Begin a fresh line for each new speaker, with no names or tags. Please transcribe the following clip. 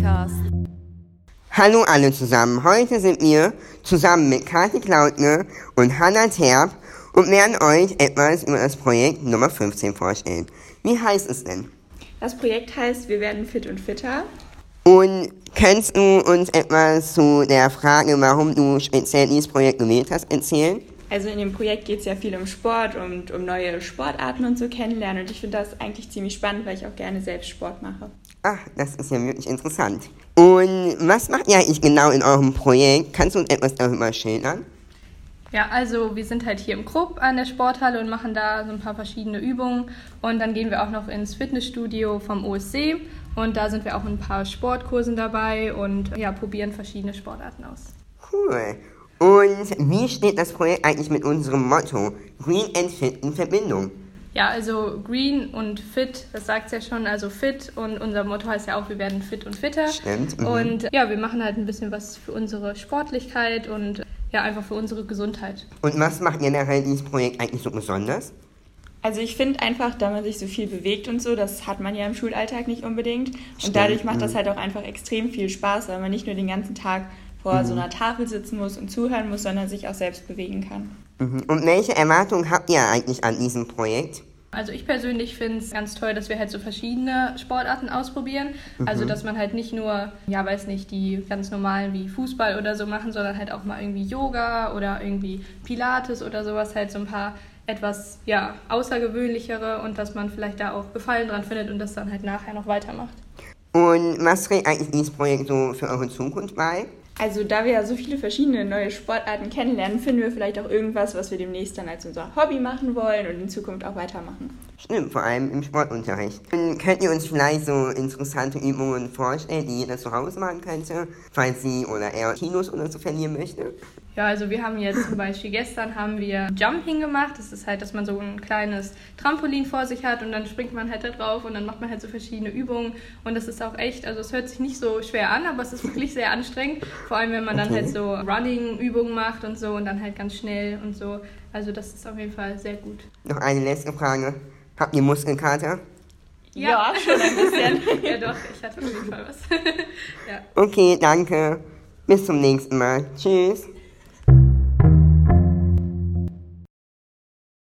Podcast.
Hallo alle zusammen, heute sind wir zusammen mit Kathi Klautner und Hannah Terp und werden euch etwas über das Projekt Nummer 15 vorstellen. Wie heißt es denn?
Das Projekt heißt Wir werden fit und fitter.
Und kannst du uns etwas zu der Frage, warum du speziell dieses Projekt gewählt hast, erzählen?
Also in dem Projekt geht es ja viel um Sport und um neue Sportarten und so kennenlernen. Und ich finde das eigentlich ziemlich spannend, weil ich auch gerne selbst Sport mache.
Ach, das ist ja wirklich interessant. Und was macht ihr eigentlich genau in eurem Projekt? Kannst du uns etwas darüber schildern?
Ja, also wir sind halt hier im Krupp an der Sporthalle und machen da so ein paar verschiedene Übungen. Und dann gehen wir auch noch ins Fitnessstudio vom OSC. Und da sind wir auch in ein paar Sportkursen dabei und ja, probieren verschiedene Sportarten aus.
Cool. Und wie steht das Projekt eigentlich mit unserem Motto Green and Fit in Verbindung?
Ja, also Green und Fit, das sagt es ja schon, also fit, und unser Motto heißt ja auch, wir werden fit und fitter.
Stimmt.
Und ja, wir machen halt ein bisschen was für unsere Sportlichkeit und ja, einfach für unsere Gesundheit.
Und was macht generell dieses Projekt eigentlich so besonders?
Also ich finde einfach, da man sich so viel bewegt und so, das hat man ja im Schulalltag nicht unbedingt.
Stimmt.
Und dadurch macht das halt auch einfach extrem viel Spaß, weil man nicht nur den ganzen Tag vor so einer Tafel sitzen muss und zuhören muss, sondern sich auch selbst bewegen kann.
Und welche Erwartungen habt ihr eigentlich an diesem Projekt?
Also ich persönlich finde es ganz toll, dass wir halt so verschiedene Sportarten ausprobieren. Also dass man halt nicht nur, ja weiß nicht, die ganz normalen wie Fußball oder so machen, sondern halt auch mal irgendwie Yoga oder irgendwie Pilates oder sowas, halt so ein paar etwas ja außergewöhnlichere, und dass man vielleicht da auch Gefallen dran findet und das dann halt nachher noch weitermacht.
Und was trägt eigentlich dieses Projekt so für eure Zukunft bei?
Also da wir ja so viele verschiedene neue Sportarten kennenlernen, finden wir vielleicht auch irgendwas, was wir demnächst dann als unser Hobby machen wollen und in Zukunft auch weitermachen.
Stimmt, vor allem im Sportunterricht. Und könnt ihr uns vielleicht so interessante Übungen vorstellen, die jeder zu Hause machen könnte, falls sie oder er Kilos oder so verlieren möchte?
Ja, also wir haben jetzt zum Beispiel gestern haben wir Jumping gemacht. Das ist halt, dass man so ein kleines Trampolin vor sich hat und dann springt man halt da drauf und dann macht man halt so verschiedene Übungen. Und das ist auch echt, also es hört sich nicht so schwer an, aber es ist wirklich sehr anstrengend. Vor allem, wenn man dann halt so Running-Übungen macht und so und dann halt ganz schnell und so. Also das ist auf jeden Fall sehr gut.
Noch eine letzte Frage. Habt ihr Muskelkater?
Ja, schon ein bisschen.
Ja doch, ich hatte auf jeden Fall was. Ja.
Okay, danke. Bis zum nächsten Mal. Tschüss.